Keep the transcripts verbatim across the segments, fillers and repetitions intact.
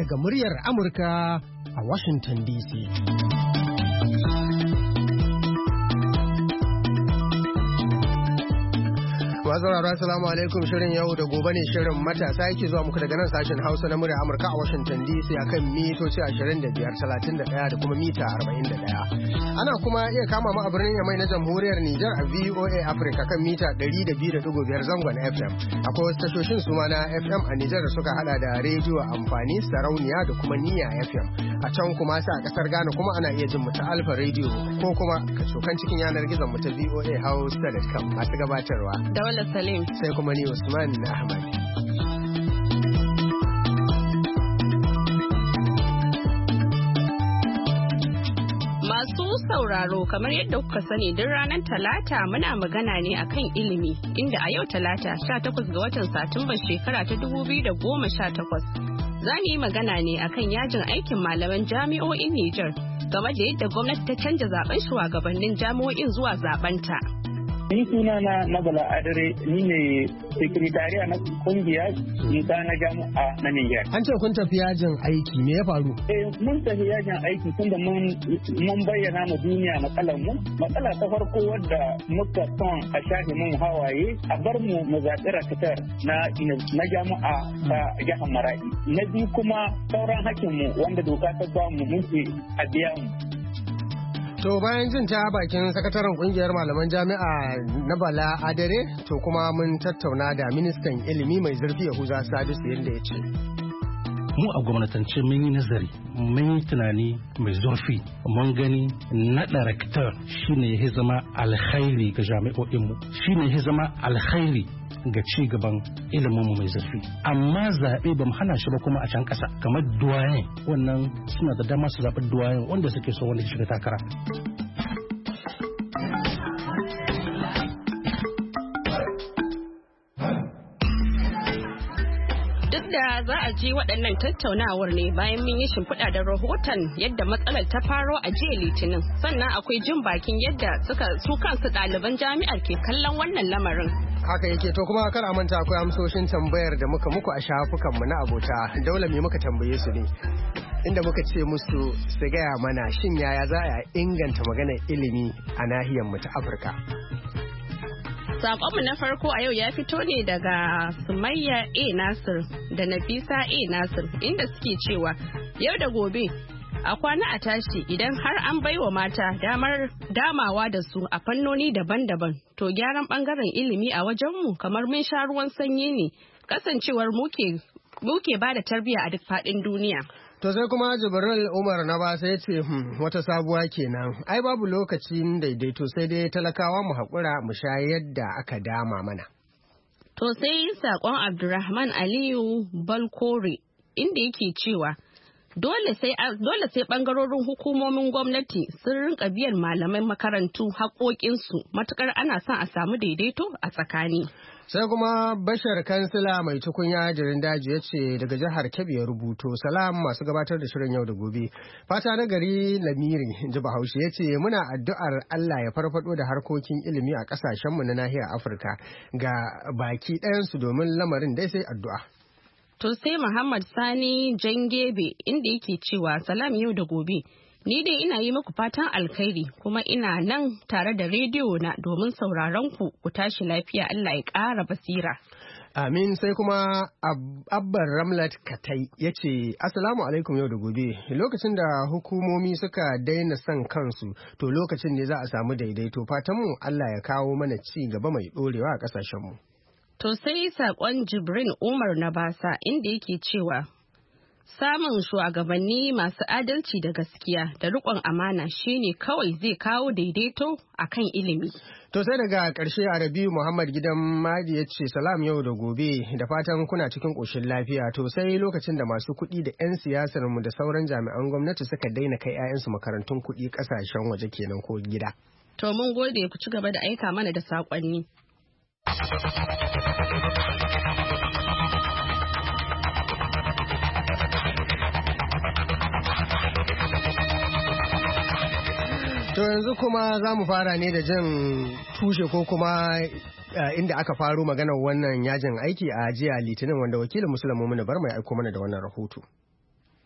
daga muryar Amurka a Washington D C. Mazarara assalamu alaikum, shirin yau da gobe ne shirin matasa yake zuwa muku daga nan sashen Hausa na murya Amurka a Washington D C akan mitoci ashirin da biyar, talatin da ɗaya da kuma mita arba'in da ɗaya. Ana kuma iya kama mu a birnin Yamai na Jamhuriyar Nijar a V O A Africa kan mita ɗari da biyu da ɗigo biyar zangon F M. Akwai wasu tashoshin su ma na F M a Nijar da suka hada da rediyo amfani, sarauniya da kuma niyya F M. A can kuma sa a kasar Ghana kuma ana iya jin mu ta Alfa Radio ko kuma kacokan cikin yanar gizon mu ta V O A Hausa dot com masu gabatarwa. Daula Salim. Sai kuma ni Usman Ahmad. Masu sauraro, kamar yadda kuka sani duk ranar Talata muna magana ne akan ilimi, inda a yau Talata sha takwas ga watan Satumba shekara ta dubu biyu da goma sha takwas. Za mu yi magana ne akan yajin aikin malaman jami'o'in Nijar game da yadda gwamnati ta canja zaben shugabannin jami'o'in zuwa zabenta. Ni suna na Nabala Adare, ni ne sekretariya na kungiya Musa na jami'a na Niger. An ce kun tafi yajin aiki, me ya faru? Eh, mun tafi yajin aiki tunda mun mun bayyana ma duniya matsalar mu. Matsala ta farko wadda muka son a shafe mun hawaye, a bar mu mu zaɓi rakatar na na jami'a ta jihar Maradi. Na biyu kuma sauran hakkin mu wanda doka ta ba mu mun ce a biya mu. To bayan jin ta bakin sakataren kungiyar malaman jami'a na Bala Adare, to kuma mun tattauna da ministan ilimi mai zurfi Yahuza Sadisu yadda ya ce. Mu a gwamnatance mun yi nazari, mun yi tunani mai zurfi, mun gani naɗa rektor shine ya zama alkhairi ga jami'o'inmu, shine ya zama alkhairi ga ci gaban iliminmu mai zurfi. Amma zaɓe ba mu hana shi ba kuma a can ƙasa, kamar duwayen wannan suna da dama su zaɓi duwayen wanda suke so wanda shiga takara. Da za a ji waɗannan tattaunawar ne bayan mun yi shimfiɗa da rahoton yadda matsalar ta faro a jiya Litinin, sannan akwai jin bakin yadda suka su kansu ɗaliban jami'ar ke kallon wannan lamarin. Haka yake, to kuma kar a manta akwai amsoshin tambayar da muka muku a shafukanmu na abota. Daula me muka tambaye su ne? Inda muka ce musu su gaya mana shin yaya za a inganta maganar ilimi a nahiyar mu ta Afirka. Sakonmu na farko a yau ya fito ne daga Sumayya A. Nasir da Nafisa A. Nasir, inda suke cewa yau da gobe a kwana a tashi idan har an baiwa mata damar damawa da su a fannoni daban-daban, to gyaran bangaren ilimi a wajenmu kamar mun sha ruwan sanyi ne, kasancewar muke muke ba da tarbiyya a duk faɗin duniya. To sai kuma Jibril Umar na ba sai ce hmm, wata sabuwa kenan. Ai babu lokacin daidaito sai dai talakawa mu haƙura mu sha yadda aka dama mana. To sai saƙon Abdulrahman Aliyu Balkore inda yake cewa dole sai dole sai bangarorin hukumomin gwamnati sun rinka biyan malaman makarantu haƙoƙinsu matukar ana son a samu daidaito a tsakani. Sai kuma Bashar Kansila mai tukunya jirin daji ya ce daga jihar Kebbi ya rubuto, salam masu gabatar da shirin yau da gobe. Fata na gari Lamiri ji Bahaushe ya ce muna addu'ar Allah ya farfado da harkokin ilimi a kasashenmu na nahiyar Afirka ga baki ɗayansu domin lamarin dai sai addu'a. To sai Muhammad Sani Jangebe inda yake cewa salam yau da gobe. Ni dai ina yi muku fatan alkhairi kuma ina nan tare da rediyo na domin sauraron ku ku tashi lafiya, Allah ya ƙara basira. Amin. Sai kuma Abbar Ramlat Katai ya ce Assalamu alaikum yau da gobe. Lokacin da hukumomi suka daina son kansu to lokacin ne za a samu daidaito. Fatanmu Allah ya kawo mana ci gaba mai ɗorewa a ƙasashenmu. To sai saƙon Jibrin Umar na basa inda yake cewa samun shugabanni masu adalci da gaskiya da riƙon amana shine kawai zai kawo daidaito a kan ilimi. To sai daga ƙarshe a Rabiu Muhammad Gidan Madi ya ce salam yau da gobe da fatan kuna cikin ƙoshin lafiya. To sai lokacin da masu kuɗi da 'yan siyasar mu da sauran jami'an gwamnati suka daina kai 'ya'yansu makarantun kuɗi ƙasashen waje kenan ko gida. To mun gode ku ci gaba da aika mana da saƙonni. To yanzu kuma za mu fara ne da jin tushe ko kuma uh, inda aka faro maganar wannan yajin aiki a jiya Litinin, wanda wakilin Musulun Mumunu bar mai aiko mana da wannan rahoto.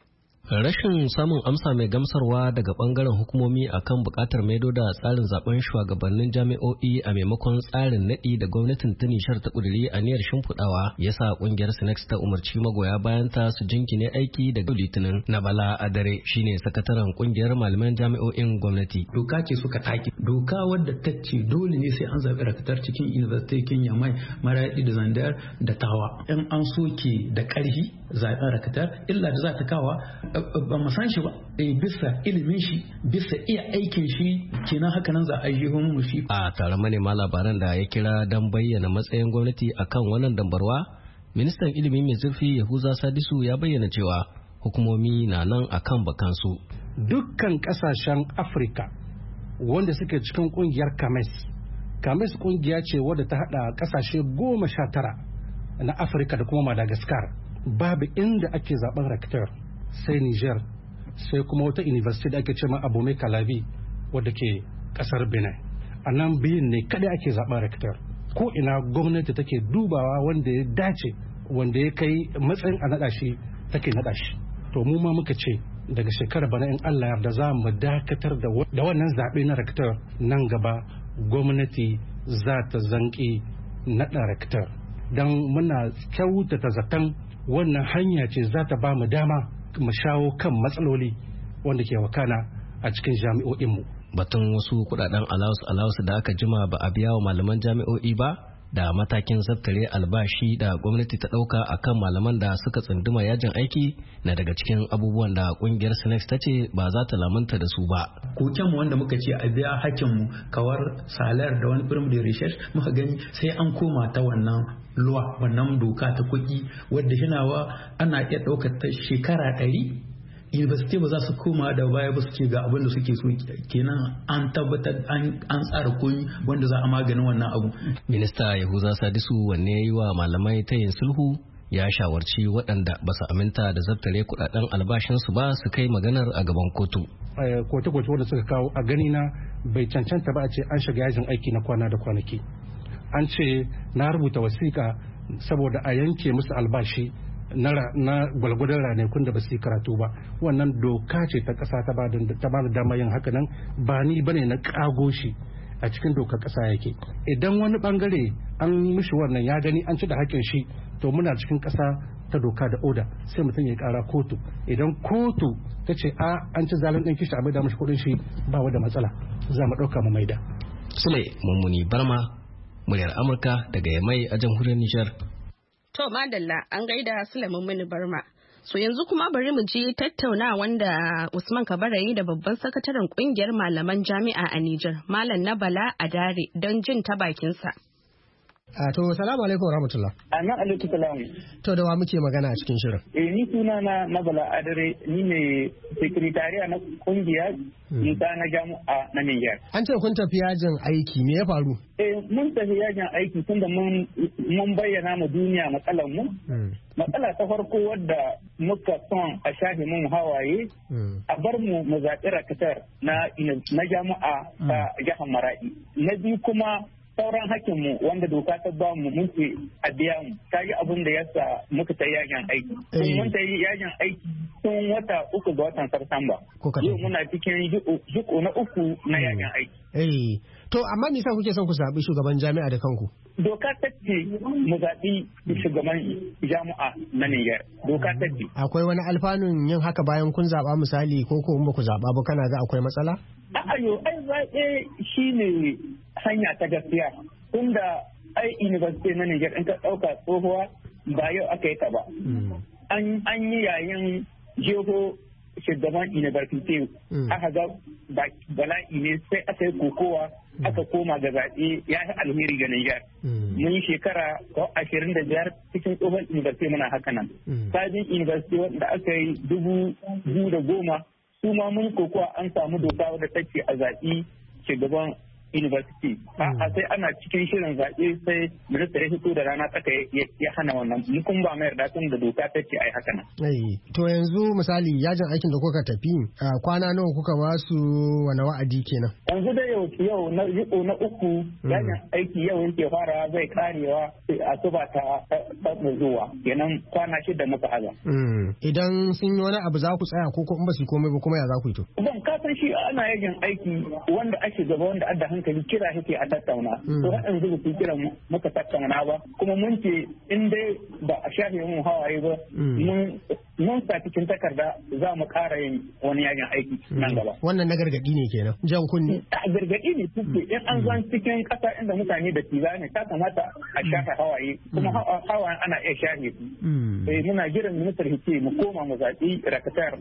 Rashin samun amsa mai gamsarwa daga bangaren hukumomi akan bukatar maido da tsarin zaben shugabannin jami'o'i a maimakon tsarin nadi da gwamnatin ta Nishar ta kuduri a niyyar shimfiɗawa yasa kungiyar Sinex ta umarci magoya bayan ta su jinkine aiki daga Litinin. Na Bala Adare shine sakataren kungiyar malaman jami'o'in gwamnati. Doka ce suka take. Doka wadda ta ce dole ne sai an zaɓi rakatar cikin university Kenya mai Maradi da Zandar da Tawa. In an soke da ƙarfi zaɓen rakatar illa da za ta kawa ba mu san shi ba eh bisa ilimin shi bisa iya aikin shi kenan haka nan za a yi mu shi. A taron manema labaran da ya kira don bayyana matsayin gwamnati akan wannan dambarwa, ministan ilimi mai zurfi Yahuza Sadisu ya bayyana cewa hukumomi na nan akan bakansu. Dukkan kasashen Afirka wanda suke cikin kungiyar Kames, Kames kungiya ce wadda ta hada kasashe goma sha tara na Afirka da kuma Madagascar. Babu inda ake zaben rector sai Niger, sai kuma wata university da ake cewa Abomey Calavi wadda ke kasar Benin. A nan biyun ne kada ake zaben rector. Ko ina gwamnati take dubawa wanda ya dace, wanda ya kai matsayin a naɗa shi take naɗa shi. To mu ma muka ce daga shekarar bana in Allah yarda za mu dakatar da wannan zaɓe na rector. Nan gaba gwamnati za ta zanki naɗa rector, don muna kyautata zaton wannan hanya ce za ta ba mu dama mu shawo kan matsaloli wanda ke wakana a cikin jami'o'inmu. Batun wasu kudaden allowance allowance da aka jima ba a biya wa malaman jami'o'i ba da matakin zaftare albashi da gwamnati ta dauka akan malaman da suka tsunduma yajin aiki na daga cikin abubuwan da kungiyar Sinex ta ce ba za ta lamunta da su ba. Kokenmu wanda muka ce a biya hakkinmu kawar salar da wani firm da research muka gani sai an koma ta wannan luwa wannan doka ta kuɗi wadda hinawa ana iya ɗaukar ta shekara ɗari. University ba za su koma da baya ba su ce ga abin da suke so, kenan an tabbatar an tsara koyi wanda za a maganin wannan abu. Minista Yahuza Sadisu wanne ya yi wa malamai ta yin sulhu ya shawarci waɗanda ba su aminta da zartare kuɗaɗen albashinsu ba su kai maganar a gaban kotu. Kotu-kotu wanda suka kawo a gani na bai cancanta ba a ce an shiga yajin aiki na kwana da kwanaki. An ce na rubuta wasiƙa saboda a yanke musu albashi na gwalgwadon ranakun da ba su yi karatu ba. Wannan doka ce ta ƙasa ta ba da dama yin haka nan, ba ni bane na ƙago shi, a cikin dokar ƙasa yake. Idan wani bangare an mishi wannan ya gani an ci da haƙƙin shi, to muna cikin ƙasa ta doka da oda, sai mutum ya ƙara kotu. Idan kotu ta ce a an ci zalin ɗin kishi a maida mashi kuɗin shi, ba wa da matsala, za mu ɗauka mu maida. Sule Mummuni Barma, muryar Amurka daga Yamai a jamhuriyar Nijar. To madalla an gaida Sulaiman Mini Barma. So yanzu kuma bari mu ji tattauna wanda Usman Kabara yi da babban sakataren kungiyar malaman jami'a a Nijar, Malam na Bala Adare, don jin ta bakinsa. A to salamu alaikum rahmatullah. Ana alaikum salam. To da wa muke magana a cikin shirin? Eh ni suna na na Bala Adare, ni ne sekretariya na kungiya Musa na jami'a na Niger. An ce kun tafi yajin aiki, me ya faru? Eh mun tafi yajin aiki tunda mun mun bayyana ma duniya matsalar mu. Matsala ta farko wadda muka son a shafe mun hawaye a bar mu mu zaɓi rakatar na na jami'a ta jihar Maradi. Na biyu kuma sauran hakinmu wanda doka ta ba mu mun ce a biya mu, ta yi abin da yasa muka ta yajin aiki. Sun mun ta yi yajin aiki tun wata uku ga watan Satumba. Yau muna cikin jiko na uku na yajin aiki. To amma me yasa kuke son ku zaɓi shugaban jami'a da kanku? Doka ta ce mu zaɓi shugaban jami'a na Niger. Doka ta ce. Akwai wani alfanun yin haka bayan kun zaɓa misali ko ko ba ku zaɓa ba kana ga akwai matsala? A'a ai zaɓe shine hanya ta gaskiya. Tunda ai university na Niger in ka ɗauka tsohuwa ba yau aka yi ta ba. An yi yayin jeho shugaban university aka ga bala'i ne sai aka yi kokowa aka koma ga zaɓe ya yi alheri ga Niger. Mun yi shekara ashirin da biyar cikin tsohon university muna haka nan. Sabin university wanda aka yi dubu biyu da goma su ma mun kokowa an samu doka wadda ta ce a zaɓi shugaban university a sai ana cikin shirin zaɓe sai minista ya fito da rana tsaka ya hana wannan mu kun ba mai yarda tun da doka ta ce ai haka nan. To yanzu misali yajin aikin da kuka tafi kwana nawa kuka ba su wani wa'adi kenan? Yanzu da yau yau na riko na uku yajin aiki yau yake fara zai karewa a suba ta zuwa kenan kwana shida muka haza. Idan sun yi wani abu za ku tsaya ko in ba su komai ba kuma ya za ku yi to? Ban ka san shi ana yajin aiki wanda ake gaba wanda adda hankali kira yake a tattauna. To haɗin zuba su kira muka tattauna ba kuma mun ce in dai ba a shafe mun hawaye ba mun mun sa cikin takarda za mu ƙara yin wani yajin aiki nan gaba. Wannan na gargaɗi ne kenan jan kunni. A gargaɗi ne kuke in an zan cikin ƙasa inda mutane da tiza ne ta kamata a shafe hawaye kuma hawaye ana iya shafe su. Eh muna jiran ministar hice mu koma mu zaɓi rakatar.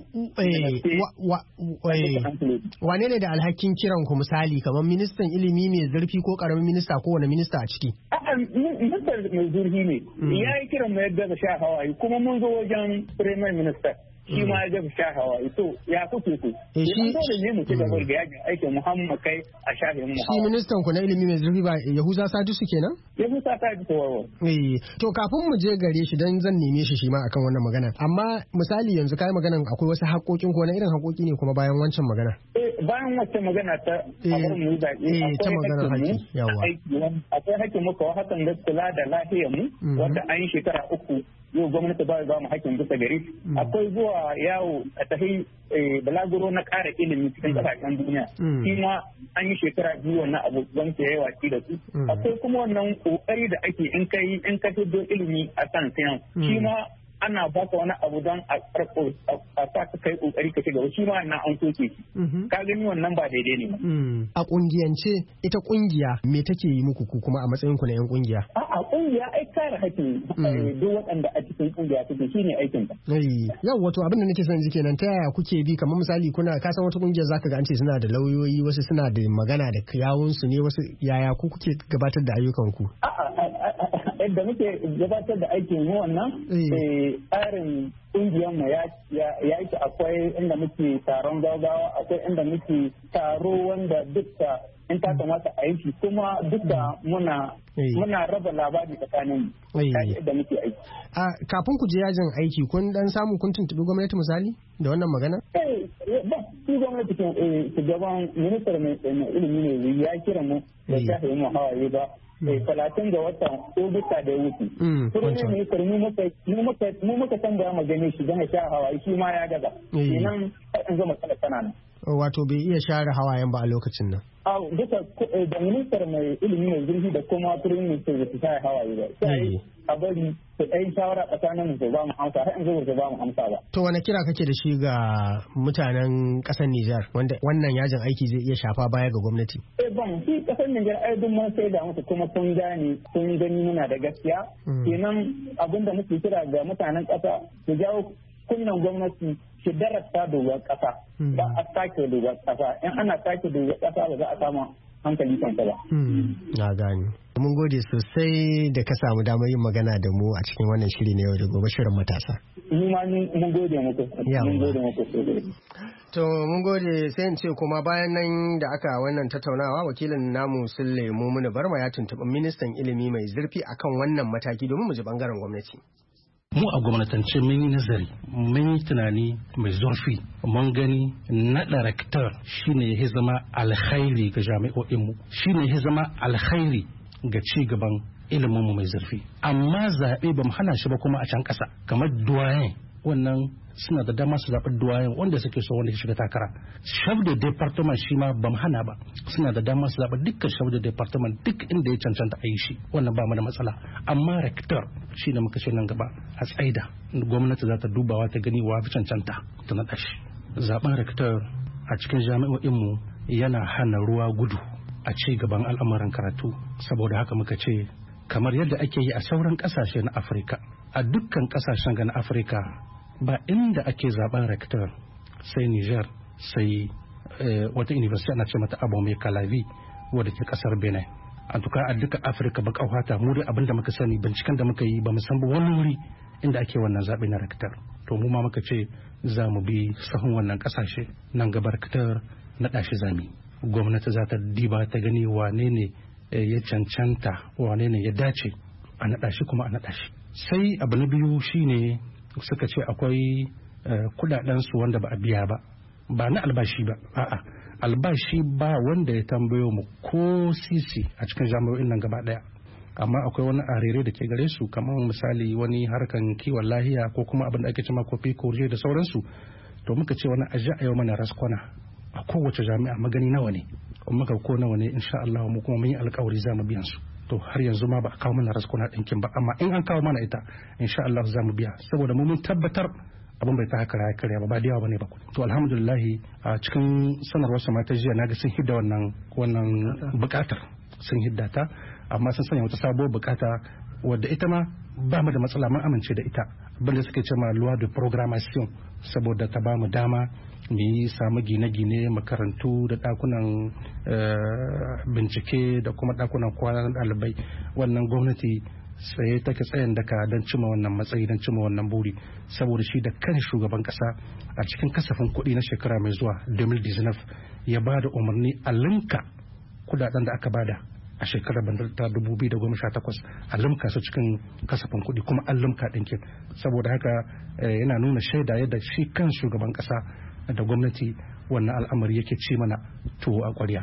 Wane ne da alhakin kiran ku misali kamar ministan ilimi mai zurfi ko ƙaramin minista ko wani minista a ciki? A'a ministar mai zurfi ne. Ya yi kiran mu yadda sha hawaye kuma mun zo wajen Premier Minister. Shi ma ya gaba sha hawaye to ya kuke ku. Shi dole ne mu ci gaba da yajin aikin Muhammad kai a shafe mu. Shi ministan ku na ilimi mai zurfi ba Yahuza Sadisu kenan? Yahuza Sadisu wawo. Eh to kafin mu je gare shi dan zan neme shi shi ma akan wannan magana. Amma misali yanzu kai maganan akwai wasu haƙoƙin ko na irin haƙoƙi ne kuma bayan wancan magana. Eh bayan wancan magana ta abar mu da eh ta magana haƙi yawa. Akwai haƙƙin mu ko hakan da kula da lafiyar mu wanda an yi shekara uku yau gwamnati ba ba mu hakkin bisa gari akwai zuwa yawo a tafi balaguro na ƙara ilimi cikin ƙasashen duniya shi ma an yi shekara biyu wannan abu gwamnati ya yi watsi da su akwai kuma wannan ƙoƙari da ake in kai in ka fito ilimi a kan sayan shi ma ana baka wani abu don a farko a sa ka kai kokari ka shiga shi ma na an soke shi ka gani wannan ba daidai ne ba a kungiyance ita kungiya me take yi muku ku kuma a matsayin ku na yan kungiya a a kungiya ai kare hakkin duk waɗanda a cikin kungiya suke shine aikin ta yau wato abin da nake son ji kenan ta yaya kuke bi kamar misali kuna ka san wata kungiya zaka ga an ce suna da lauyoyi wasu suna da magana da yawun su ne wasu yaya ku kuke gabatar da ayyukan ku yadda muke gabatar da aikin mu wannan tsarin kungiyar mu ya yi akwai inda muke taron gaggawa akwai inda muke taro wanda duka in ta kamata a yi shi kuma duka muna muna raba labari tsakanin da muke aiki. A kafin ku je yajin aiki kun dan samu kun tuntubi gwamnati misali da wannan magana? Eh ba shi gwamnati ke shugaban ministar mai ilimi ne ya kira mu da shafe mu hawaye ba. talatin ga watan Ogista da ya wuce. Kuma ne mai karmi mu muka san da mu gane shi zama sha hawaye shi ma ya gaza. Kenan an zama kala tana nan. Wato bai iya share hawayen ba a lokacin nan. A duka da ministar mai ilimi mai zurfi da kuma turin minister da su share hawaye ba. Sai a bari su ɗaya shawara tsakanin su ba mu amsa har yanzu ba mu amsa ba. To wani kira kake da shi ga mutanen ƙasar Nijar wanda wannan yajin aiki zai iya shafa baya ga gwamnati? Eh ban shi ƙasar Nijar ai duk mun sai da musu kuma sun gane sun gani muna da gaskiya. Kenan abinda muke kira ga mutanen ƙasa su jawo kunnan gwamnati shi darasta dogar ƙasa ba a sake dogar ƙasa in ana sake dogar ƙasa ba za a samu hankali kanta ba. Na gani. Mun gode sosai da ka samu damar yin magana da mu a cikin wannan shiri na yau da gobe shirin matasa. Ni ma mun gode muku. Mun gode muku sosai. To mun gode sai in ce kuma bayan nan da aka wannan tattaunawa wakilin namu Sulle Mumunu Barma ya tuntuɓi ministan ilimi mai zurfi akan wannan mataki domin mu ji bangaren gwamnati. Mu a gwamnatance mun yi nazari mun yi tunani mai zurfi mun gani naɗa rektor shine ya zama alkhairi ga jami'o'inmu shine ya zama alkhairi ga ci gaban iliminmu mai zurfi amma zaɓe ba mu hana shi ba kuma a can ƙasa kamar duwayen wannan suna da dama su zaɓi duwayen wanda suke so wanda ya shiga takara shaf da department shi ma ba mu hana ba suna da dama su zaɓi dukkan shaf da department duk inda ya cancanta a yi shi wannan ba mu da matsala amma rektor shi ne muka ce nan gaba a tsaida gwamnati za ta dubawa ta gani wa fi cancanta ta naɗa shi zaɓen rektor a cikin jami'o'inmu yana hana ruwa gudu a ci gaban al'amuran karatu saboda haka muka ce kamar yadda ake yi a sauran ƙasashe na afirka a dukkan ƙasashen ga na afirka ba inda ake zaben rektor sai Niger sai wata university ana ce mata Abomey Calavi wadda ke kasar Benin an tuka a duka Afirka ba kauhata mu dai abinda muka sani binciken da muka yi ba mu san ba wani wuri inda ake wannan zaɓe na rektor to mu ma muka ce za mu bi sahun wannan kasashe nan gaba rektor na ɗashi zami gwamnati za ta diba ta gani wane ne ya cancanta wane ne ya dace a naɗa shi kuma a naɗa shi. Sai abu na biyu shine suka ce akwai kudaden su wanda ba a biya ba, ba na albashi ba, a'a albashi ba wanda ya tambayo mu ko sisi a cikin jami'o'in nan gaba daya, amma akwai wani arere da ke gare su, kamar misali wani harkan kiwon lahiya ko kuma abin da ake cewa kofi korje da sauransu. To muka ce wani aji a yau mana raskwana a kowace jami'a magani nawa ne, muka ko nawa ne insha Allah mu kuma mun yi alƙawari za mu biyan su. To har yanzu ma ba a kawo mana raskwana ɗinkin ba, amma in an kawo mana ita insha Allah za mu biya, saboda mu mun tabbatar abin bai ta haka ya karya ba, ba da yawa bane ba. To alhamdulillah a cikin sanarwar sa ta jiya naga sun hidda wannan wannan bukatar sun hidda ta, amma sun sanya wata sabuwar bukata wadda ita ma ba mu da matsala, mun amince da ita, abinda suke cewa loi de programmation, saboda ta ba mu dama mu yi samu gine-gine makarantu da dakunan bincike da kuma dakunan kwanan ɗalibai. Wannan gwamnati tsaye take tsayin daka don cima wannan matsayi, don cima wannan buri, saboda shi da kan shugaban kasa a cikin kasafin kuɗi na shekara mai zuwa dubu biyu da tara ya ba da umarni a linka kudaden da aka bada a shekarar bandar ta dubu biyu da goma sha takwas a limka su cikin kasafin kuɗi, kuma an limka ɗinkin. Saboda haka yana nuna shaida yadda shi kan shugaban kasa da gwamnati wannan al'amari yake ci mana tuwo a ƙwarya.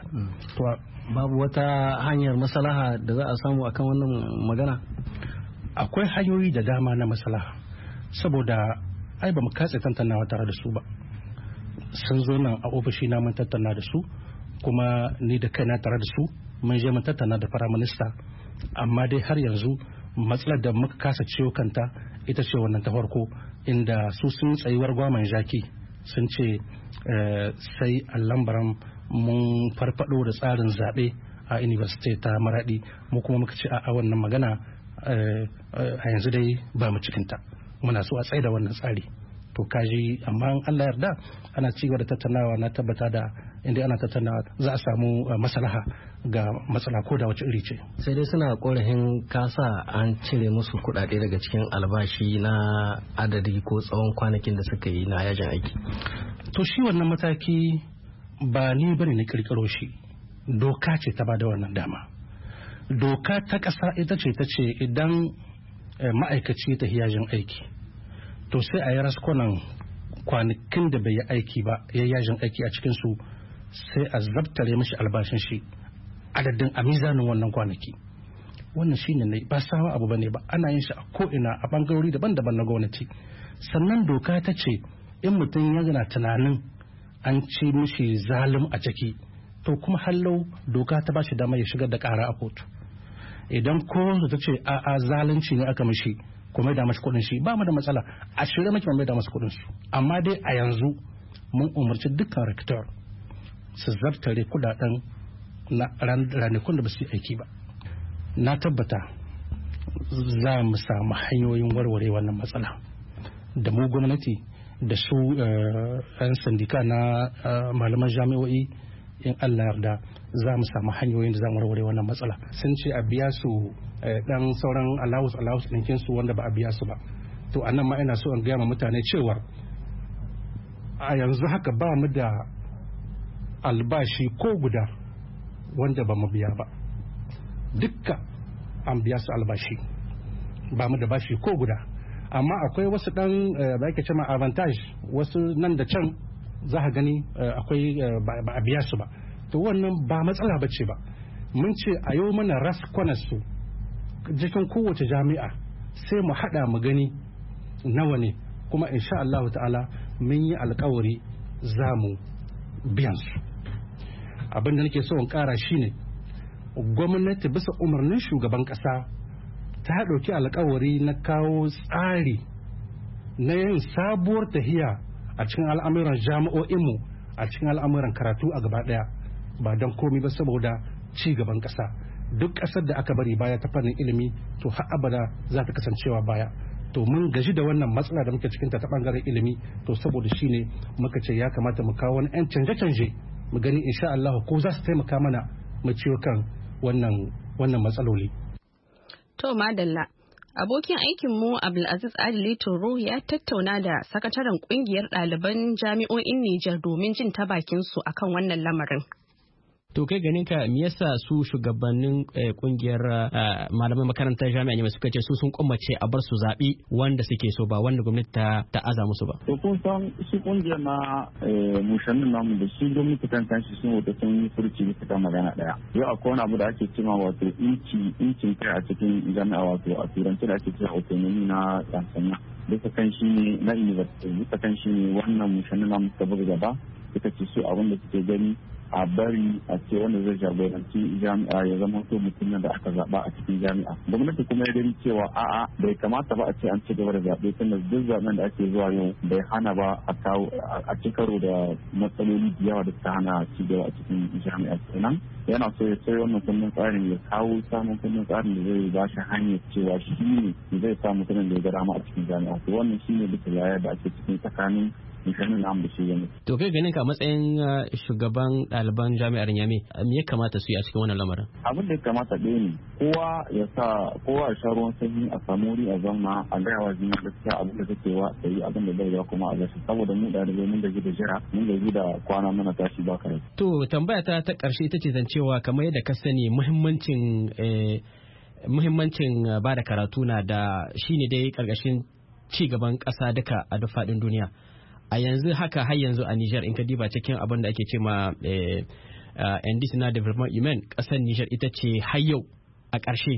Babu wata hanyar maslaha da za a samu akan wannan magana? Akwai hanyoyi da dama na maslaha, saboda ai ba mu katse tantanawa tare da su ba. Sun zo nan a ofishi na mun tattauna da su, kuma ni da kaina tare da su mun je mun tattauna da firaminista, amma dai har yanzu matsalar da muka kasa ciwo kanta ita ce wannan ta farko, inda su sun tsayuwar gwaman jaki sun ce sai a lambaran mun farfado da tsarin zaɓe a university ta Maradi, mu kuma muka ce a wannan magana a yanzu dai ba mu cikinta, muna so a tsaye da wannan tsari. To kaji, amma in Allah yarda ana ci gaba da tattaunawa, na tabbata da inda ana tattaunawa za a samu maslaha ga matsala ko da wace iri ce. Sai dai suna korafin kasa an cire musu kuɗaɗe daga cikin albashi na adadi ko tsawon kwanakin da suka yi na yajin aiki. To shi wannan mataki ba ni bane na kirkiro shi, doka ce ta bada wannan dama. Doka ta ƙasa ita ce ta ce idan ma'aikaci ta yajin aiki, to sai a yi raskonan kwanakin da bai yi aiki ba, ya yajin aiki a cikinsu, sai a zabtare mashi albashin shi adadin a mizanin wannan kwanaki. Wannan shi ne ba sawa abu ba ne ba, ana yin shi a ko'ina a bangarori daban-daban na gwamnati. Sannan doka ta ce in mutum yana tunanin an ci mishi zalim a ciki, to kuma hallau doka ta ba shi dama ya shigar da ƙara a kotu. Idan kotu ta ce a'a zalunci ne aka mishi, kuma da masu kudin shi, ba mu da matsala, a shirye muke mai da masu kudin su. Amma dai a yanzu mun umarci dukkan rektor su zartare kudaden na ranakun da ba su yi aiki ba. Na tabbata za mu samu hanyoyin warware wannan matsala, da mu gwamnati da su yan sandika na malaman jami'o'i, in Allah yarda za mu samu hanyoyin da za mu warware wannan matsala. Sun ce a biya su dan sauran allowance allowance ɗinkin su wanda ba a biya su ba. To anan ma ina so in gaya ma mutane cewa a yanzu haka ba mu da albashi ko guda wanda ba mu biya ba, dukka an biya su albashi, ba mu da bashi ko guda. Amma akwai wasu dan ba yake cewa avantage, wasu nan da can za ka gani akwai ba a biya su ba. To wannan ba matsala bace ba, mun ce a yau mana raskwanar su jikin kowace jami'a, sai mu hada mu gani nawa ne, kuma insha Allah ta'ala mun yi alkawari za mu biyan su. Abin da nake so in kara shine gwamnati bisa umarnin shugaban kasa ta dauki alkawari na kawo tsari na yin sabuwar tahiya a cikin al'amuran jami'o'inmu, a cikin al'amuran karatu a gaba daya, ba don komi ba saboda ci gaban kasa. Duk kasar da aka bari baya ta fannin ilimi, to har abada za ta kasancewa baya. To mun gaji da wannan matsala da muke cikinta ta bangaren ilimi, to saboda shi ne muka ce ya kamata mu kawo wani 'yan canje-canje, mu gani insha Allah ko za su taimaka mana mu ciwo kan wannan wannan matsaloli. To madalla, abokin aikinmu Abdulaziz Adili Toro ya tattauna da sakataren kungiyar ɗaliban jami'o'in Nijar domin jin ta bakin su akan wannan lamarin. To kai ganin ka me yasa su shugabannin kungiyar malaman makarantar jami'a ne suka ce su sun kummace a bar su zaɓi wanda suke so ba wanda gwamnati ta ta aza musu ba. To kun san shi kungiyar na mushannin namu da shi gwamnati kan kanshi sun wata sun yi furci bisa kan magana daya. Yau akwai wani abu da ake cewa wato inci incin kai a cikin jami'a wato a turanci da ake cewa autonomy na yansanya. Bisa kan shi ne na university bisa kan shi ne wannan mushannin namu suka buga gaba suka ce su abin da suke gani a bari a ce wanda zai jagoranci jami'a ya zama to mutum da aka zaba a cikin jami'a. Gwamnati kuma ya gani cewa a'a bai kamata ba a ce an ci gaba da zaɓe tunda duk zaɓen da ake zuwa yau bai hana ba a kawo a ci karo da matsaloli da yawa da ta hana ci gaba a cikin jami'a kenan. Yana so ya sai wannan kundin tsarin ya kawo samun kundin tsarin da zai ba shi hanyar cewa shi ne zai sa mutumin da ya gara ma a cikin jami'a. To wannan shi ne bisa yaya da ake cikin tsakanin mishanin namu da shi yanzu. To kai ganin ka matsayin shugaban ɗaliban jami'ar Nyame me ya kamata su yi a cikin wannan lamarin? Abin da ya kamata ɗaya ne kowa ya sa kowa ya sha ruwan sanyi a samu wuri a zama a gaya wa juna gaskiya abin da kake wa sai abin da bai yawa kuma a gashi saboda mu ɗalibai mun gaji da jira mun gaji da kwana mana tashi ba kare. To tambaya ta ta ƙarshe ita ce zancewa kamar yadda ka sani muhimmancin muhimmancin ba da karatu na da shine dai ƙarƙashin ci gaban ƙasa duka a duk faɗin duniya. A yanzu haka har yanzu a Niger in ka diba cikin abin da ake ce ma Indigenous Development Union kasar Niger ita ce har yau a ƙarshe.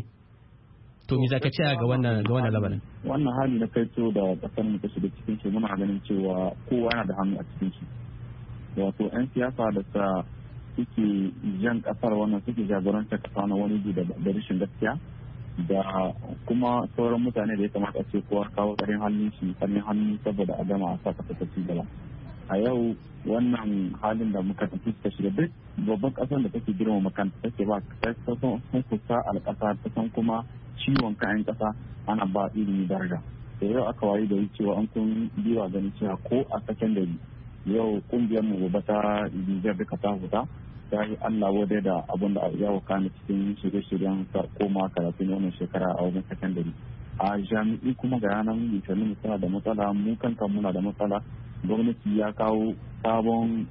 To me zaka ce ga wannan ga wannan labarin? Wannan hali na kaito da kasar mu ta shiga cikin shi muna ganin cewa kowa yana da hannu a cikin shi. Wato 'yan siyasa da ta suke jan kasar wannan suke jagorantar kasa na wani da rashin gaskiya. Da kuma sauran mutane da ya kamata ce kowa kawo karin hannun shi karin hannu saboda a gama a saka ta ci gaba. A yau wannan halin da muka tafi ta shiga duk babban kasar da take girma makanta take ba ta san kusa alƙasa ta san kuma ciwon kayan ƙasa ana ba ilimi daraja. Da yau aka wayi da cewa an kun biwa ganin cewa ko a sakandare yau kungiyar mu gobe ta Niger duka ta huta. Ta yi Allah wadai da abin da ya wakana cikin shirye-shiryen koma karatu na wannan shekara a wajen sakandare. A jami'i kuma ga yanar mutanen suna da matsala mu kankan muna da matsala gwamnati ya kawo sabon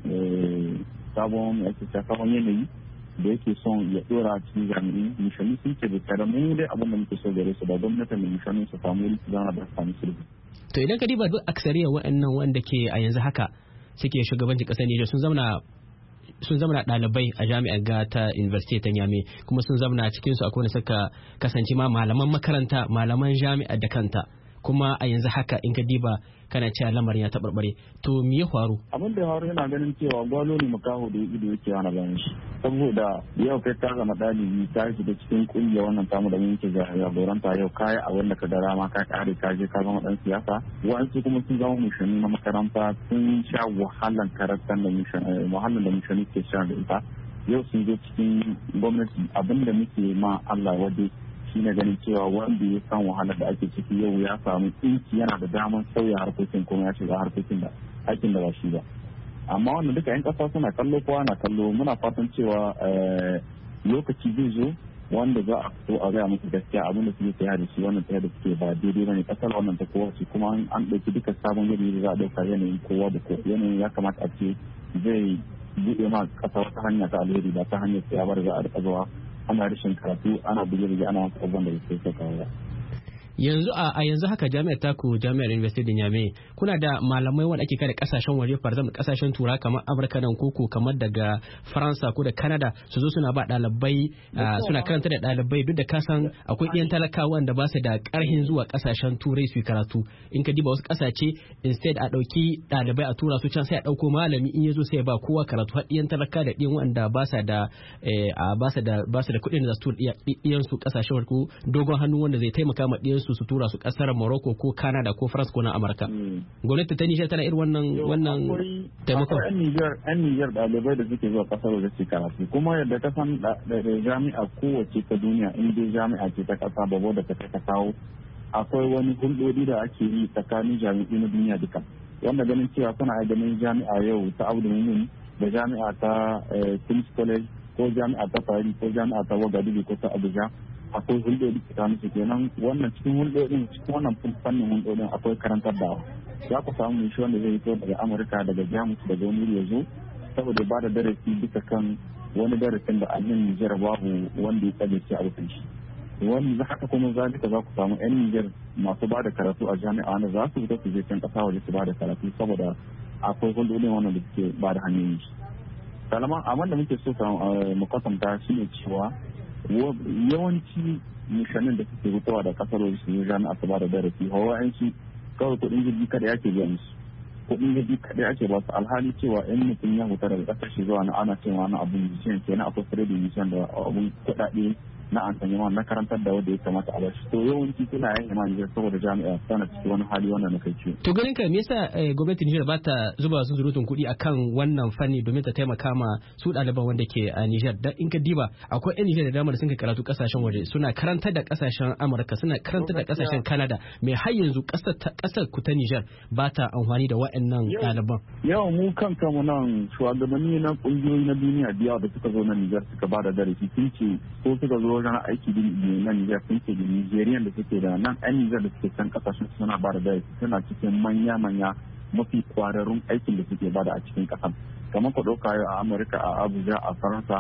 sabon sabon yanayi da yake son ya dora cikin jami'i mishani sun ce da tsara mu dai abin da muke so gare su da gwamnatin da mishani su samu wuri su zama da sami sulhu. To idan ka diba duk aksariya waɗannan wanda ke a yanzu haka suke shugabancin ƙasar Nijar sun zama sun zama ɗalibai a jami'ar ga ta university ta Nyame kuma sun zama cikinsu akwai wanda suka kasance ma malaman makaranta malaman jami'ar da kanta kuma a yanzu haka in ka diba kana cewa lamarin ya taɓarɓare to me ya faru? Abin da ya faru yana ganin cewa gwalo ne makaho da ido yake yana ganin shi saboda yau kai ka zama ɗalibi ta shiga cikin ƙungiya wannan tamu da muke jagoranta yau kaya a wanda ka dara ma ka kare ka je ka zama ɗan siyasa wa'ansu kuma sun zama mushani na makaranta sun sha wahalan karakter da mushani wahalan da mushani ke sha da ita yau sun zo cikin gwamnati abin da muke ma Allah wadai shine ganin cewa wanda ya san wahalar da ake ciki yau ya samu tsinki yana da damar sauya harkokin kuma ya shiga harkokin da aikin da ba shi ba amma wannan duka yan kasa suna kallo kowa na kallo muna fatan cewa lokaci zai zo wanda za a so a gaya musu gaskiya abinda suke tsaya da shi wannan tsaya da suke ba daidai bane kasar wannan ta kowa ce kuma an ɗauki duka sabon yanayi da za a ɗauka yanayin kowa da kowa yanayin ya kamata a ce zai buɗe ma ƙasa wata hanya ta alheri ba ta hanyar tsaya ba da za a riƙa zuwa ana rashin karatu ana buge-buge ana wasu abubuwan da ya sai kawo. Yanzu a yanzu haka jami'ar taku jami'ar University da Nyame kuna da malamai wanda ake kada kasashen waje farzam kasashen tura kamar Amurka nan koko kamar daga Faransa ko da Canada su zo suna ba dalibai suna karanta da dalibai duk da kasan akwai ɗiyan talakawa da ba su da karhin zuwa kasashen turai su karatu in ka diba wasu kasashe instead a dauki dalibai a tura su can sai a dauko malami in yazo sai ba kowa karatu har ɗiyan talaka da ɗiyan wanda ba sa da ba sa da ba su da kuɗin da za su tura ɗiyan su kasashen ko dogon hannu wanda zai taimaka ma ɗiyan su su tura su kasar Morocco ko Canada ko France ko na Amurka. Gwamnati ta Nijar tana irin wannan wannan taimakon. Akwai Niger ɗan Niger ɗalibai da suke zuwa kasar waje su karatu kuma yadda ka san da jami'a kowace ta duniya in dai jami'a ce ta kasa babo da ta ta kawo akwai wani hulɗoɗi da ake yi tsakanin jami'ai na duniya duka wanda ganin cewa suna ganin jami'a yau ta Abdul Mumin da jami'a ta King's College ko jami'a ta Paris ko jami'a ta Ouagadougou ko ta Abuja akwai hulɗoɗi tsakanin su kenan wannan cikin hulɗoɗin cikin wannan fannin hulɗoɗin akwai karantar da za ku samu shi wanda zai fito daga Amurka daga Jamus daga wani ya zo saboda ba da darasi bisa kan wani darasin da annan Nijar babu wanda ya tsaye shi a rufin shi. Wani haka kuma zalika za ku samu 'yan Nijar masu ba da karatu a jami'a na za su fita su je can ƙasa waje su ba da karatu saboda akwai hulɗoɗin wannan da suke ba da hanyoyin shi. Salaman abin da muke so mu kwatanta shi ne cewa yawanci mishanin da suke fitowa da ƙasar waje su je jami'a su ba da darasi hawa 'yan shi kawai kuɗin jirgi kada yake biya musu. Kuɗin jirgi kaɗai ake ba su alhali cewa in mutum ya huta daga ƙasar shi zuwa na ana cewa na abun mishan kenan akwai fure da mishan da abun kuɗaɗe na an sanya na karantar da wanda ya kamata a bashi to yawanci suna yin ma Nijar saboda jami'a tana cikin wani hali wannan na kai ciwo. To ganin ka me yasa gwamnatin Nijar ba ta zuba su zurutun kuɗi akan wannan fanni domin ta taimaka ma su ɗaliban wanda ke a Nijar dan in ka diba akwai 'yan Nijar da dama da sun karatu kasashen waje suna karantar da kasashen Amurka suna karantar da kasashen Canada me har yanzu ƙasar ku ta Nijar ba ta amfani da waɗannan ɗaliban. Yau mu kan kanmu nan shugabanni na ƙungiyoyi na duniya biya da suka zo na Nijar suka ba da darasi sun ce ko suka zo wajen aiki na Nijar sun ce da Nijeriyan da suke da nan 'yan Nijar da suke can kasashen suna ba da darasi suna cikin manya-manya mafi kwararrun aikin da suke bada a cikin kasan kamar ku ɗauka a Amurka a Abuja a Faransa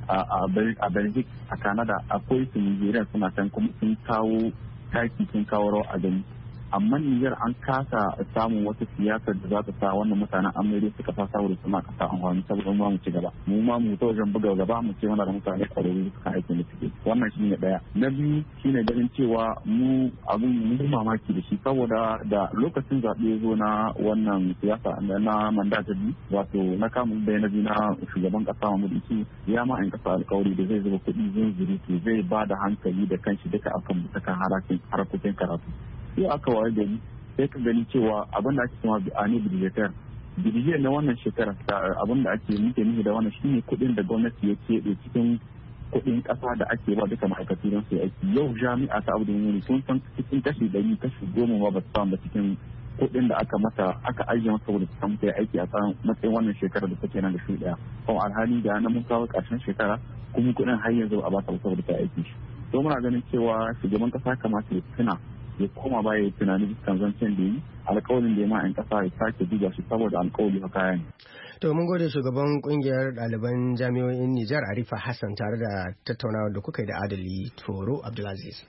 a Belgium a Canada akwai su Nijeriya suna can kuma sun kawo taki sun kawo rawa a gani amma Nijar an kasa samun wata siyasar da za ta sa wannan mutanen Amurka suka sa saboda suna kasa amfani saboda mu mu ci gaba mu ma mu ta wajen buga gaba mu ce mana da mutane kwararru suka aiki da suke wannan shine daya na biyu shine ganin cewa mu abun mun mamaki da shi saboda da lokacin zaɓe ya zo na wannan siyasa na mandata biyu wato na kamun da na biyu na shugaban kasa Muhammadu Isu ya ma in kasa alƙawari da zai zuba kuɗi zai zuri zai ba da hankali da kanshi duka akan mutakan harakokin karatu sai aka waye gari sai ka gani cewa abin da ake cewa bi'ani bidiyatar bidiyar na wannan shekarar abin da ake muke nufi da wannan shine kuɗin da gwamnati ya keɓe cikin kuɗin ƙasa da ake ba duka ma'aikatu don su aiki yau jami'a ta abu da yuni sun san cikin kashi ɗari kashi goma ma ba su samu ba cikin kuɗin da aka mata aka ajiye masa saboda su samu ta aiki a tsarin matsayin wannan shekarar da take nan da shi ɗaya kuma alhali da na mun kawo ƙarshen shekara kuma kuɗin har yanzu a ba ta saboda ta aiki shi to muna ganin cewa shugaban ƙasa kamata ya tuna ya koma baya ya tunani biskan zancen da yi alƙawarin da ya ma 'yan ƙasa ya sake duba shi saboda alƙawari fa kaya ne. To mun gode shugaban kungiyar ɗaliban jami'o'in Nijar Arifa Hassan tare da tattaunawar da kuka yi da Adali Toro Abdulaziz.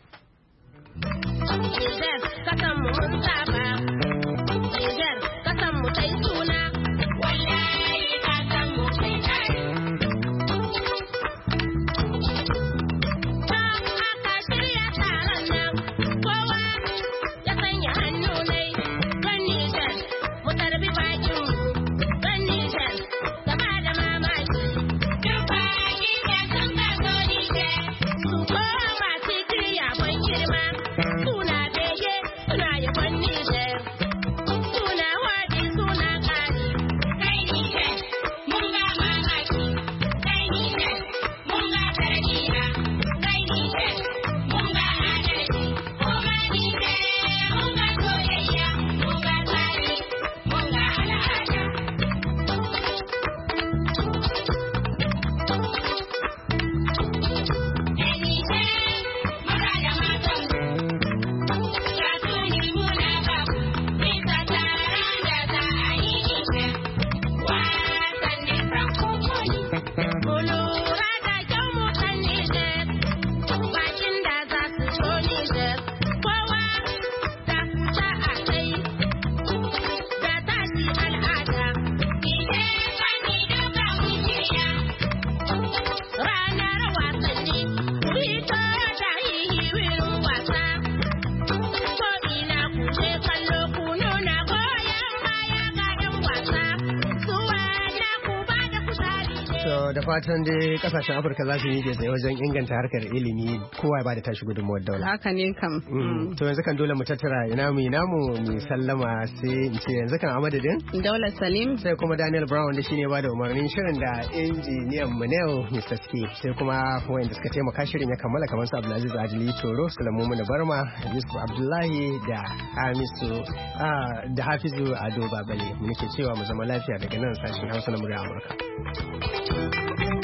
Nijar kasan mu mun saba, Nijar kasan mu tai suna, wallahi kasan mu tai kai. da fatan dai kasashen Afirka za su yi da wajen inganta harkar ilimi kowa ya bada tashi gudunmawar daula. Haka ne kam. To yanzu kan dole mu tattara ina mu ina mu mu sallama sai in ce yanzu kan a madadin Daula Salim sai kuma Daniel Brown da shine bada umarnin shirin da injiniyan mu Neo mister Skip sai kuma wanda suka taimaka shirin ya kammala kamar su Abdulaziz Ajili Toro Sulaimu Muna Barma Yusuf Abdullahi da Hamisu da Hafizu Ado Babale mu nake cewa mu zama lafiya daga nan sashen Hausa na murya Amurka.